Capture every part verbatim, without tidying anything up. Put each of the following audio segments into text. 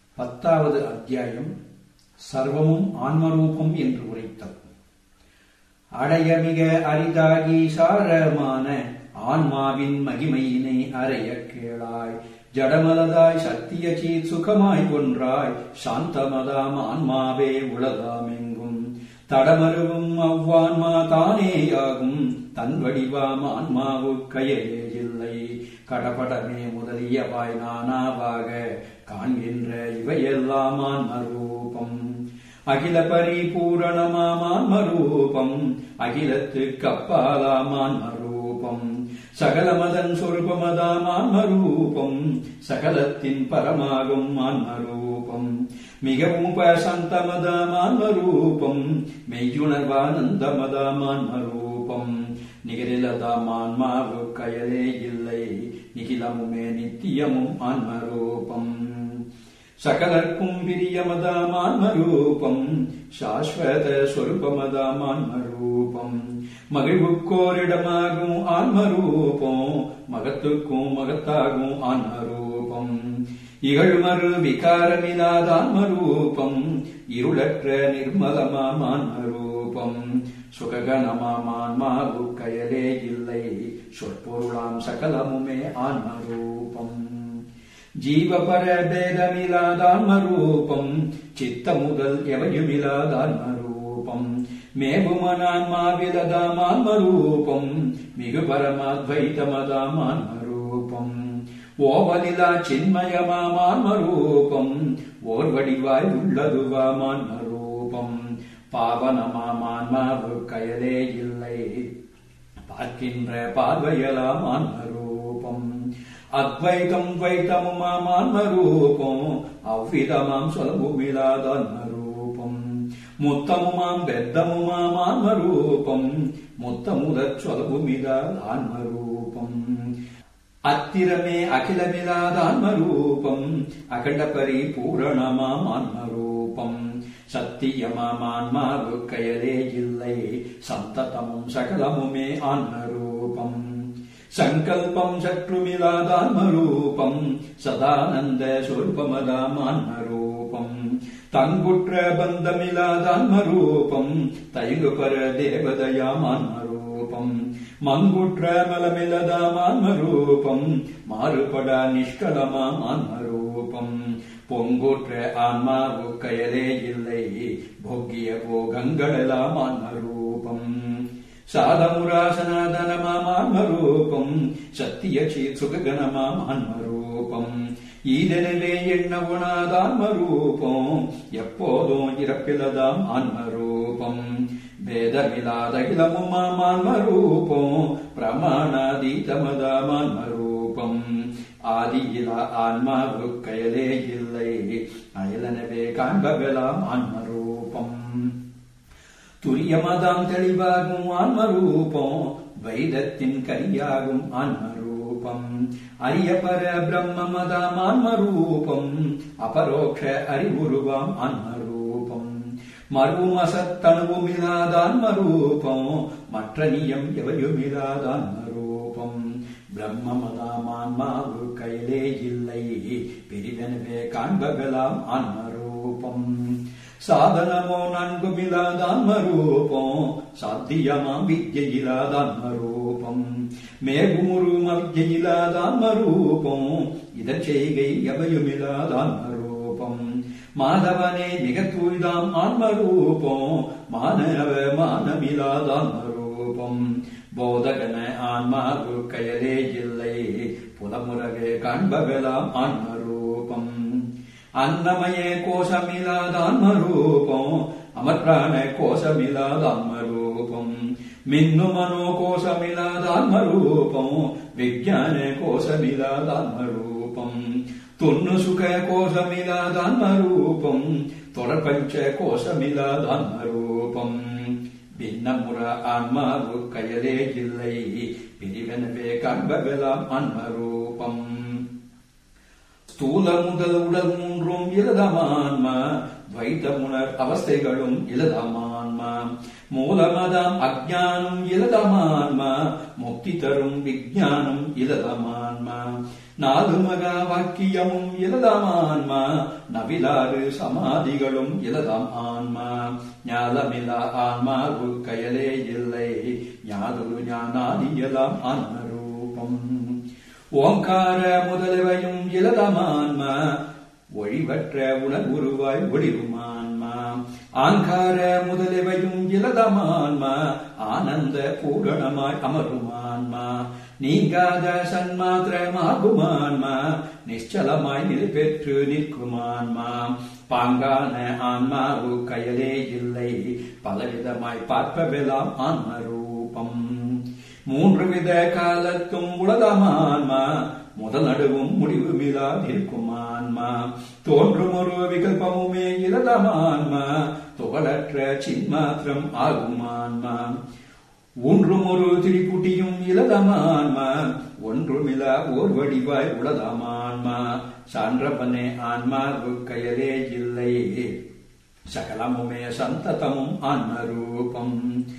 பத்தாவது அத்தியாயம் சர்வமும் ஆன்மரூபம் என்று உரைத்தல். அடைய மிக அரிதாகி சாரமான ஆன்மாவின் மகிமையினை அறைய கேளாய். ஜடமலதாய் சத்திய சீத் சுகமாய் ஒன்றாய் சாந்தமதாம் ஆன்மாவே உலகாமெங்கும். தடமருவும் அவ்வான்மா தானேயாகும் தன் வடிவாம் ஆன்மாவுக்கயலே இல்லை. கடபடமே முதலியவாய் நானாவாக காண்கின்ற இவையெல்லாம் ஆன்மரூபம். அகில பரிபூரணமாம் ஆன்மரூபம், அகிலத்துக்கு அப்பாலாம் ஆன்மரூபம். சகலமதன் சொருபமதாம் ஆன்மரூபம், சகலத்தின் பரமாகும் ஆன்மரூபம். மிகவும் பசந்தமதாம் ஆன்மரூபம், மெய்யுணர்வானந்தமதாம் ஆன்மரூபம். நிகரிலதாம் ஆன்மாவுக்கயலே இல்லை, நிகிலமுமே நித்தியமும் ஆன்மரூபம். சகலர்க்கும் பிரியமதாம் ஆன்மரூபம், சாஸ்வத சொருபமதாம் ஆன்மரூபம். மகிழ்வுக்கோரிடமாகும் ஆன்மரூபம், மகத்துக்கும் மகத்தாகும் ஆன்மரூபம். இகழ்மறு விகாரமில்லாத ஆன்மரூபம், இருளற்ற நிர்மலமாம் ஆன்மரூபம். சுககணமாம் ஆன்மாவுக்கயலே இல்லை, சொற்பொருளாம் சகலமுமே ஆன்மரூபம். ஜீவபர பேதமில்லாத ஆன்மரூபம், சித்த முதல் எவையுமில்லாத ஆன்மரூபம். மேபுமனான்மாவிலதாம் ஆன்மரூபம், மிகு பரமாத்வைதமதாம் ஆன்மரூபம். ஓவலிலா சின்மயமாம் ஆன்மரூபம், ஓர் வடிவாய் உள்ளதுவாம் ஆன்மரூபம். பாவனமாம் ஆன்மாவுக்கயலே இல்லை, பார்க்கின்ற பார்வையலாம் ஆன்மரூபம். அத்வைதம் துவைத்தமுமாம் ஆன்மரூபம், அவ்விதமாம் சொல்லமுமில்லாத ஆன்மரூபம். முத்தமுமாம் பெத்தமுமாம் ஆன்மரூபம், முத்தமுதற் சொல்லமுமில்லாத ஆன்மரூபம். அத்திரமே அகிலமில்லாத ஆன்மரூபம், அகண்ட பரிபூரணமாம் ஆன்மரூபம். சத்தியமாம் ஆன்மாவுக்கயலே இல்லை, சந்ததமும் சகலமுமே ஆன்மரூபம். சங்கல்பம் சற்றுமில்லாத ஆன்மரூபம், சதானந்த சொருபமதாம் ஆன்மரூபம். தங்குற்ற பந்தமில்லாத ஆன்மரூபம், தயங்குபர தேவதையாம் ஆன்மரூபம். மங்குற்ற மலமில்லதாம் ஆன்மரூபம், மாறுபடா நிஷ்கலமாம் ஆன்மரூபம். பொங்குற்ற ஆன்மாவுக்கயலே இல்லை, போக்கிய போகங்களெல்லாம் ஆன்மரூபம். சாதமுராசனாதனமாம் ஆன்மரூபம், சத்திய சீத் சுககணமாம் ஆன்மரூபம். ஈதெனவே எண்ண உணாத ஆன்மரூபம், எப்போதும் இறப்பிலதாம் ஆன்மரூபம். வேதமில்லாத இளமுமாம் ஆன்மரூபம், பிரமாணாதீதமதாம் ஆன்மரூபம். ஆதியிலா ஆன்மாவுக்கயலே இல்லை, அயலனவே காண்பவெல்லாம் ஆன்மரூபம். துரியமதாம் தெளிவாகும் ஆன்மரூபம், வைதத்தின் கரியாகும் ஆன்மரூபம். அரியபர பிரம்மமதாம் ஆன்மரூபம், அபரோக்ஷ அறிவுருவாம் ஆன்மரூபம். மறுவும் அசத்தணுவுமில்லாத ஆன்மரூபம், மற்ற நியம் எவையுமில்லாத ஆன்மரூபம். பிரம்மமதாம் ஆன்மாவுக்கயலே இல்லை, பிரிவெனவே காண்பவெல்லாம் ஆன்மரூபம். சாதனமோ நன்குமில்லாத ஆன்மரூபம், சாத்தியமாம் வித்யில்லாத ஆன்மரூபம். மேகுமுறும் அவித்யில்லாத ஆன்மரூபம், இதற் செய்கை எவையுமில்லாத ஆன்மரூபம். மாதவனே மிக தூய்தாம் ஆன்மரூபம், மானவ மானமில்லாத ஆன்மரூபம். போதகன ஆன்மாவுக்கயலே இல்லை, புலமுறவே காண்பவெல்லாம் ஆன்மரூபம். அன்னமய கோஷமில்லாத ஆன்மரூபம், அமர்பிராண கோஷமில்லாத ஆன்மரூபம். மின்னு மனோ கோஷமில்லாத ஆன்மரூபம், விஞ்ஞான கோஷமில்லாத ஆன்மரூபம். தொன்னு சுக கோஷமில்லாத ஆன்மரூபம், தொடர்பஞ்ச கோஷமில்லாத ஆன்மரூபம். பின்னமுற ஆன்மாவுக்கயலே இல்லை, பிரிவெனவே காண்பவெல்லாம் ஆன்மரூபம். ஸ்தூல முதல் உடல் மூன்றும் இலதமான்மா, துவைதமுணர் அவஸ்தைகளும் இலதமான்மா. மூலமதாம் அஜ்ஞானம் இலதமான்மா, முக்தி தரும் விஞ்ஞானம் இலதமான்மா. நாலு மகா வாக்கியமும் இலதாம் ஆன்மா நவிலாறு சமாதிகளும் இலதாம் ஆன்மா ஞாலமிலா ஆன்மாவு கயலே இல்லை ஞாதுரு ஞானாதியலாம் ஆன்மரூபம் ஓங்கார முதலிவையும் இலதாம் ஆன்மா ஒழிவற்ற உணர்வுருவாய் ஒளிருமான்மா ஆங்கார முதலிவையும் இலதமான்மா ஆனந்த பூரணமாய் அமருமான்மா நீங்காத சன்மாத்திரமாகுமான்மா நிச்சலமாய் நிலை பெற்று நிற்குமான்மா பாங்கான ஆன்மாவு கயலே இல்லை பலவிதமாய் பார்ப்பவெல்லாம் ஆன்மரூபம் மூன்று வித காலத்தும் உலகமான்மா முதல் நடுவும் முடிவுமிலா நிற்குமான்மா தோன்றும் ஒரு விகல்பமுமே இலதமான்மா துகளற்ற சின்மாத்திரம் ஆகுமான்மா ஒன்றும் ஒரு திரிபுட்டியும் இலதமான்மா ஒன்றுமிலா ஓர் வடிவாய் உலகமான்மா சான்றவனே ஆன்மாவு கயலே இல்லை சகலமுமே சந்ததமும் ஆன்மரூபம்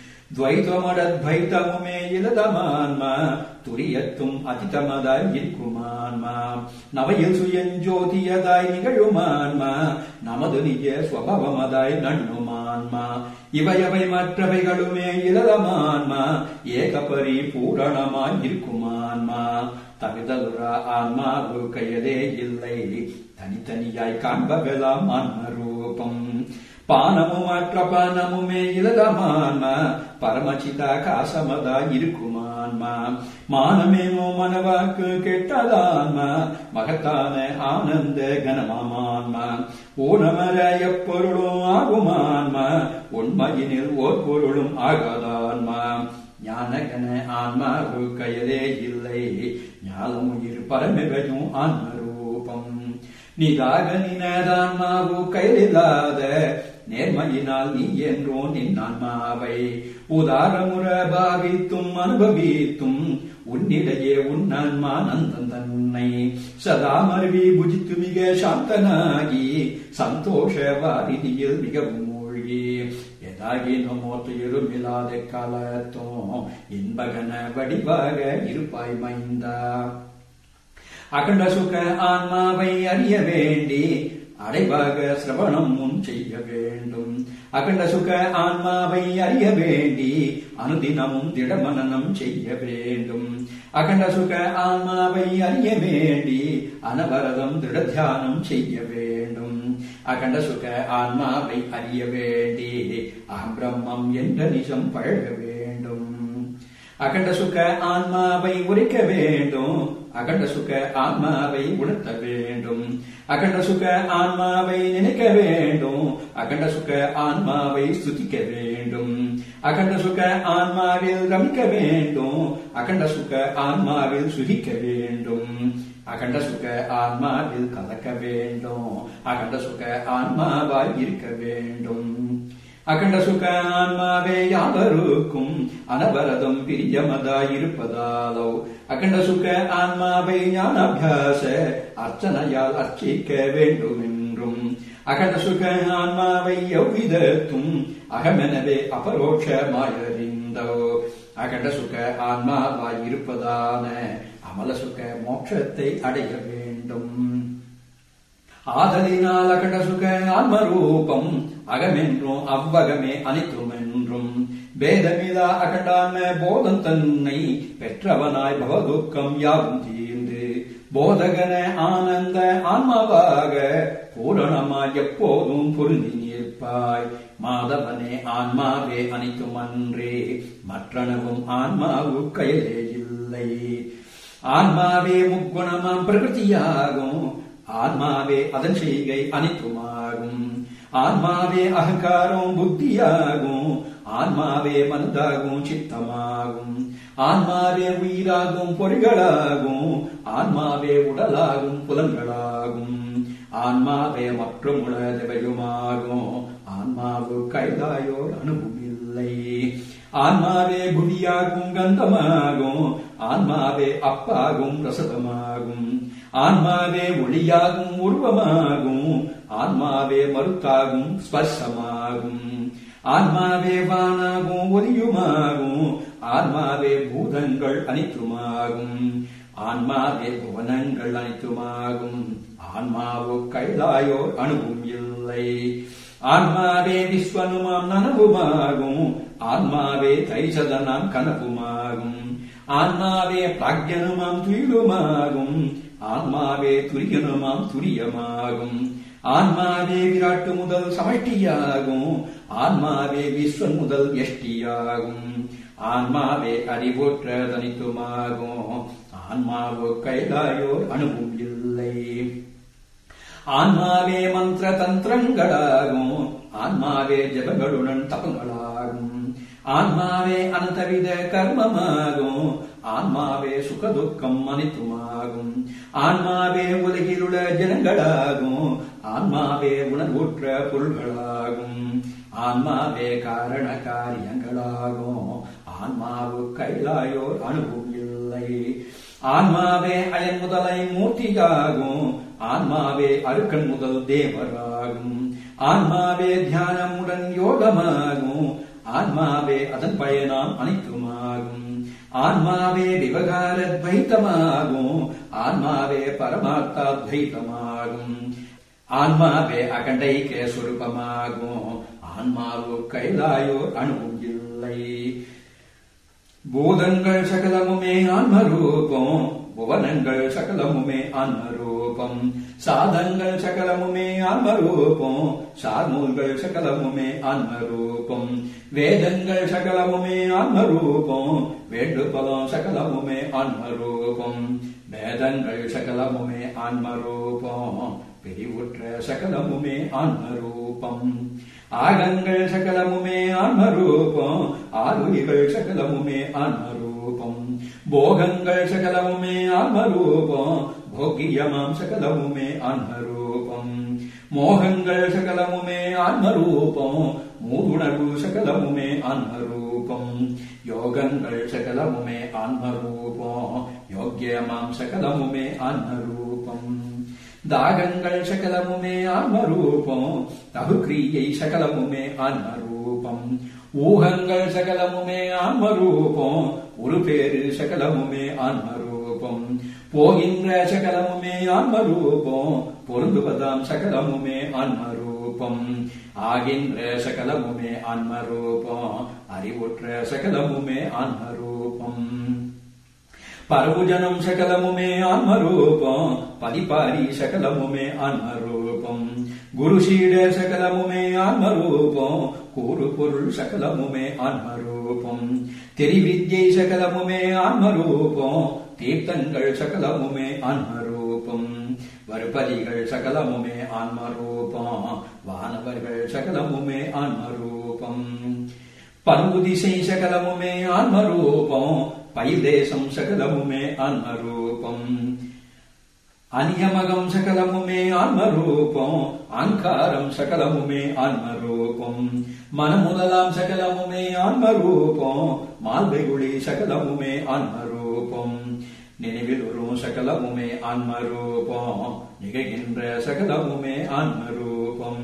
துவைதமடத்வைதமுமே இலதமான்மா துரியத்தும் அதிதமதாய் இருக்குமான்மா நவையில் சுயஞ்சோதியதாய் நிகழுமான்மா நமது நிஜ ஸ்வபாவமதாய் நண்ணுமான்மா இவையவை மற்றவைகளுமே இலதமான்மா ஏகபரி பூரணமாய் இருக்குமான்மா தவிதலுரா ஆன்மாவு கயலே இல்லை தனித்தனியாய் காண்பவெல்லாம் ஆன்மரூபம் பானமும் மற்ற பானமுமே இலதமான்மா பரமசிதா காசமதா இருக்குமான்மா மானமேனோ மனவாக்கு கெட்டதான்மா மகத்தான ஆனந்த கனமான்மா ஊனமர எப்பொருளும் ஆகுமான்மா உண்மையினில் ஓர் பொருளும் ஆகாதான்மா ஞானகன ஆன்மாவு கயலே இல்லை ஞானமுயிர் பரமெவையும் ஆன்மரூபம் நிதாக நினதான்மாவு கையில்லாத நேர்மையினால் நீ என்றோ நின்னான்மாவை உதாரமுற பாவித்தும் அனுபவித்தும் உன்னிடையே உன்னான்மா நந்தன் தன்னை சதா மருவி புஜித்து மிக சாந்தனாகி சந்தோஷ வாரிதியில் மிகவும் மூழ்கி எதாகினமோ துயருமில்லாத காலத்தோ இன்பகன வடிவாக இருப்பாய் மைந்தா அகண்ட சுக ஆன்மாவை அறிய வேண்டி அடைவாக சிரவணம் முன் செய்ய வேண்டும் அகண்ட சுக ஆன்மாவை அறிய வேண்டி அனுதினமும் திடமனனம் செய்ய வேண்டும் அகண்ட சுக ஆன்மாவை அறிய வேண்டி அனவரதம் திட தியானம் செய்ய வேண்டும் அகண்ட சுக ஆன்மாவை அறிய வேண்டி அகம் பிரம்மம் என்ற நிஜம் பழக வேண்டும் அகண்ட சுக ஆன்மாவை உரைக்க வேண்டும் அகண்ட சுக ஆன்மாவை உணர்த்த வேண்டும் அகண்ட சுக ஆன்மாவை நினைக்க வேண்டும் அகண்ட சுக ஆன்மாவை ஸ்துதிக்க வேண்டும் அகண்ட சுக ஆன்மாவில் ரமிக்க வேண்டும் அகண்ட சுக ஆன்மாவில் சுகிக்க வேண்டும் அகண்ட சுக ஆன்மாவில் கலக்க வேண்டும் அகண்ட சுக ஆன்மாவாய் இருக்க வேண்டும் அகண்ட சுக ஆன்மாவே யாவருக்கும் அனவரதம் பிரியமதாயிருப்பதாலோ அகண்ட சுக ஆன்மாவை ஞானாபியாச அர்ச்சனையால் அர்ச்சிக்க வேண்டும் என்றும் அகண்ட சுக ஆன்மாவை எவ்விதத்தும் அகமெனவே அபரோட்சமாயறிந்தோ அகண்ட சுக ஆன்மாவாயிருப்பதான அமல சுக மோட்சத்தை அடைய வேண்டும் ஆதலினால் அகண்ட சுக ஆன்மரூபம் அகமென்றும் அவ்வகமே அனைத்துமென்றும் பேதமிலா அகண்டான்ம போதம் தன்னை பெற்றவனாய் பவதுக்கம் யாவும் தீர்ந்து போதகன ஆனந்த ஆன்மாவாக பூரணமாய் எப்போதும் பொருந்தி நிற்பாய் மாதவனே ஆன்மாவே அனைத்துமன்றே மற்றனவும் ஆன்மாவு கையிலே இல்லை ஆன்மாவே முக்குணமாம் பிரகிருதியாகும் ஆன்மாவே அதன் செய்கை அனைத்துமாகும் ஆன்மாவே அகங்காரம் புத்தியாகும் ஆன்மாவே மனதாகும் சித்தமாகும் ஆன்மாவே உயிராகும் பொறிகளாகும் ஆன்மாவே உடலாகும் புலன்களாகும் ஆன்மாவே மற்றும் உலகவையுமாகும் ஆன்மாவு கைதாயோர் அனுபவமில்லை ஆன்மாவே குதியாகும் கந்தமாகும் ஆன்மாவே அப்பாகும் ரசதமாகும் ஆன்மாவே ஒளியாகும் உருவமாகும் ஆன்மாவே மருத்தாகும் ஸ்பர்சமாகும் ஆன்மாவே வானாகும் ஒலியுமாகும் ஆன்மாவே பூதங்கள் அனைத்துமாகும் ஆன்மாவே புவனங்கள் அனைத்துமாகும். ஆன்மாவோ கைலாயோர் அணுவும் இல்லை. ஆன்மாவே விஸ்வனுமாம் நனவுமாகும். ஆன்மாவே தைசதனாம் கனவுமாகும். ஆன்மாவே பிராக்யனுமாம் துயிலுமாகும். ஆன்மாவே துரியனுமாம் துரியமாகும். ஆன்மாவே விராட்டு முதல் சமஷ்டியாகும். ஆன்மாவே விஸ்வன் முதல் எஷ்டியாகும். ஆன்மாவே அறிவோற்ற தனித்துமாகும். ஆன்மாவோ கைலாயோர் அணுவும் இல்லை. ஆன்மாவே மந்திர தந்திரங்களாகும். ஆன்மாவே ஜபங்களுடன் தபங்களாகும். ஆன்மாவே அனந்தவித கர்மமாகும். ஆன்மாவே சுகதுக்கம் அனைத்துமாகும். ஆன்மாவே உலகிலுள்ள ஜனங்களாகும். ஆன்மாவே உணர்வுற்ற பொருள்களாகும். ஆன்மாவே காரண காரியங்களாகும். ஆன்மாவு கைலாயோர் அணுவும் இல்லை. ஆன்மாவே அயன் முதலை மூர்த்தியாகும். ஆன்மாவே அருக்கன் முதல் தேவராகும். ஆன்மாவே தியானமுடன் யோகமாகும். ஆன்மாவே அதன் பயனாம் அனைத்துமாகும். ஆன்மாவே விவகார துவைத்தமாகும். ஆன்மாவே பரமார்த்தாத்வைத்தமாகும். ஆன்மாவே அகண்டைக்க சுரூபமாகும். ஆன்மாவோ கைலாயோர் அணுவும் இல்லை. பூதங்கள் சகலமுமே ஆன்மரூபம். புவனங்கள் சகலமுமே ஆன்மரூபம். சாதங்கள் சகலமுமே ஆன்மரூபம். சார்நூல்கள் சகலமுமே ஆன்மரூபம். வேதங்கள் சகலமுமே ஆன்மரூபம். வேண்டுபலம் சகலமுமே ஆன்மரூபம். வேதங்கள் சகலமுமே ஆன்மரூபம். பிரிவுற்ற சகலமுமே ஆன்மரூபம். ஆகங்கள் சகலமுமே ஆன்மரூபம். ஆருயிகள் சகலமுமே ஆன்மரூபம். போகங்கள் சகலமுமே ஆன்மரூபம். போகியமாம் சகலமுமே ஆன்மரூபம். மோகங்கள் சகலமுமே ஆன்மரூபம். மூதுணர்வு சகலமுமே ஆன்மரூபம். யோகங்கள் சகலமுமே ஆன்மரூபம். யோக்கியமாம் சகலமுமே ஆன்மரூபம். தாகங்கள் சகலமுமே ஆன்மரூபம். தகுக்கிரியை சகலமுமே ஆன்மரூபம். ஊகங்கள் சகலமுமே ஆன்மரூபம். ஒரு பேரு சகலமுமே ஆன்மரூபம். போகின்ற சகலமுமே ஆன்மரூபம். பொருந்துவதாம் சகலமுமே ஆன்மரூபம். ஆகின்ற சகலமுமே ஆன்மரூபம். அறிவுற்ற சகலமுமே ஆன்மரூபம். பரபுஜனம் சகலமுமே ஆன்மரூபம். பதிபாரி சகலமுமே ஆன்மரூபம். குருஷீட சகலமுமே ஆன்மரூபம். கூறு பொருள் சகலமுமே ஆன்மரூபம். தெரிவித்யை சகலமுமே ஆன்மரூபம். தீர்த்தங்கள் சகலமுமே ஆன்மரூபம். வருபதிகள் சகலமுமே ஆன்மரூபம். வானவர்கள் சகலமுமே ஆன்மரூபம். பருதிசை சகலமுமே ஆன்மரூபம். பைதேசம் சகலமுமே ஆன்மரூபம். அநியமகம் சகலமுமே ஆன்மரூபம். அங்காரம் சகலமுமே ஆன்மரூபம். மனமுதலாம் சகலமுமே ஆன்மரூபம். மால்வைகுளி சகலமுமே ஆன்மரூபம். நினைவில் உறும் சகலமுமே ஆன்மரூபம். நிகழ்கின்ற சகலமுமே ஆன்மரூபம்.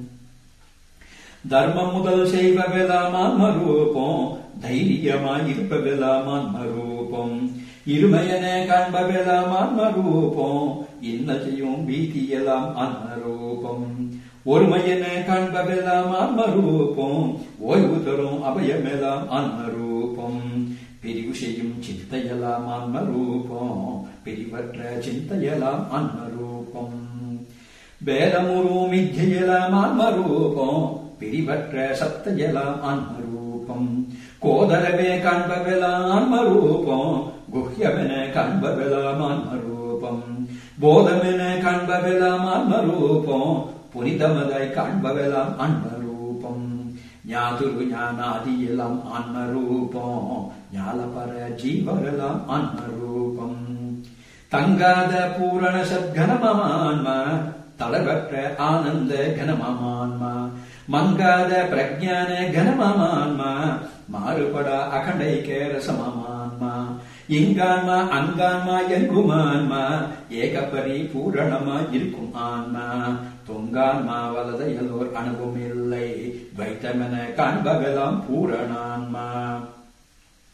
தர்மம் முதல் செய்வவெல்லாம் ஆன்மரூபம். தைரியமாயிருப்பவெல்லாம் ஆன்மரூபம். இருமையன காண்பவெல்லாம் ஆன்மரூபம். இன்ன செய்யும் பீதியெல்லாம் ஆன்மரூபம். ஒருமையன காண்பவெல்லாம் ஆன்மரூபம். ஓய்வு தரும் அபயமெல்லாம் ஆன்மரூபம். பிரிவு செய்யும் சிந்தையெல்லாம் ஆன்மரூபம். பிரிவற்ற சிந்தையெல்லாம் ஆன்மரூபம். வேதமுறும் மித்யெல்லாம் ஆன்மரூபம். பிரிவற்ற சத்தையெல்லாம் ஆன்மரூபம். கோதரவே காண்பவெல்லாம் ஆன்மரூபம். குஹ்யமென காண்பவெல்லாம் ஆன்மரூபம். போதமென காண்பவெல்லாம் ஆன்மரூபம். புனிதமதாய் காண்பவெல்லாம் ஆன்மரூபம். ஞாதுரு ஞானாதியெல்லாம் ஆன்மரூபம். ஞாலபர ஜீவரெல்லாம் ஆன்மரூபம். தங்காத பூரண சத்கனமான்மா. தளவற்ற ஆனந்த கனமான்மா. மங்காத பிரஜான கனமான்மா. மாறுபடா அகண்டைக்க ரசமான்மா. இங்கான்மா அங்கான்மா எங்குமான்மா. ஏகப்பரி பூரணமா இருக்கும் ஆன்மா. தொங்கான்மா வலதையலோர் அணுவும் இல்லை. துவைத்தமென காண்பவெல்லாம் பூரணான்மா.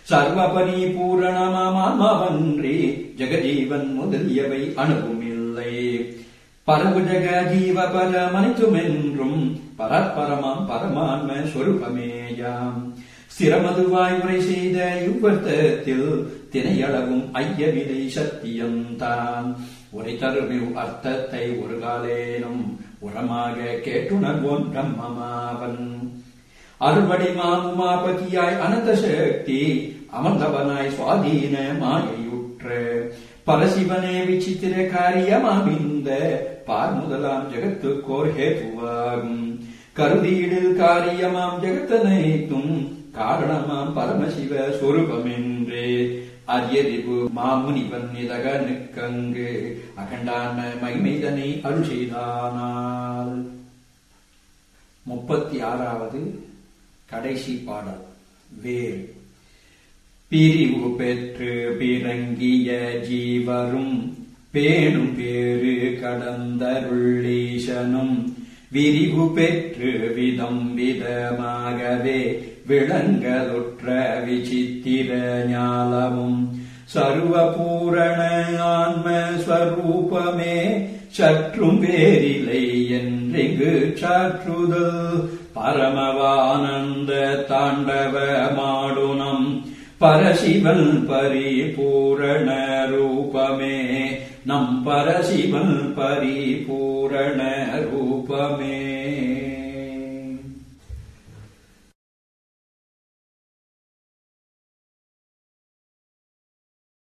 சர்வ பரிபூரணமாமான்மவன்றி ஜெகஜீவன் முதலியவை அணுகுமில்லை. பரவு ஜெக ஜீவ பரமனைத்துமென்றும் பரப்பரமாம் பரமான்ம சொரூபமேயாம். சிரமதுவாய் உரை செய்த இவ்வர்த்தத்தில் தினையளவும் ஐயவிலை சத்தியம்தான். உரை தருமிவ் அர்த்தத்தை ஒரு காலேனும் உரமாக கேட்டுணர்வோன் பிரம்மமாவன். அருள்வடிமாம் உமாபதியாய் அனந்த சக்தி அமர்ந்தவனாய் சுவாதீன மாயையுற்ற பரசிவனே விசித்திர காரியமாமிந்த பார் முதலாம் ஜெகத்துக்கோர் ஹேதுவாகும். கருதியிடில் காரியமாம் ஜெகத்தனைத்தும் காரணமாம் பரமசிவ சொரூபமென்றே அரியறிவு மாமுனிவன் இதகனுக்கங்கு அகண்டான மகிமைதனை அருள் செய்தானால். முப்பத்தி ஆறாவது கடைசி பாடல். வேறு பிரிவு பெற்று பிறங்கிய ஜீவரும் பேணும் பேறு கடந்தருளீசனும் விரிவு பெற்று விதம் விதமாகவே விளங்கலுற்ற விசித்திர ஞாலமும் சர்வபூரண ஆன்ம ஸ்வரூபமே சற்றும் வேறில்லை என்றிங்கு சாற்றுதல். பரமவானந்த தாண்டவ மாடுனம் பரசிவன் பரிபூரண ரூபமே நம் பரசிவன் பரிபூரண ரூபமே.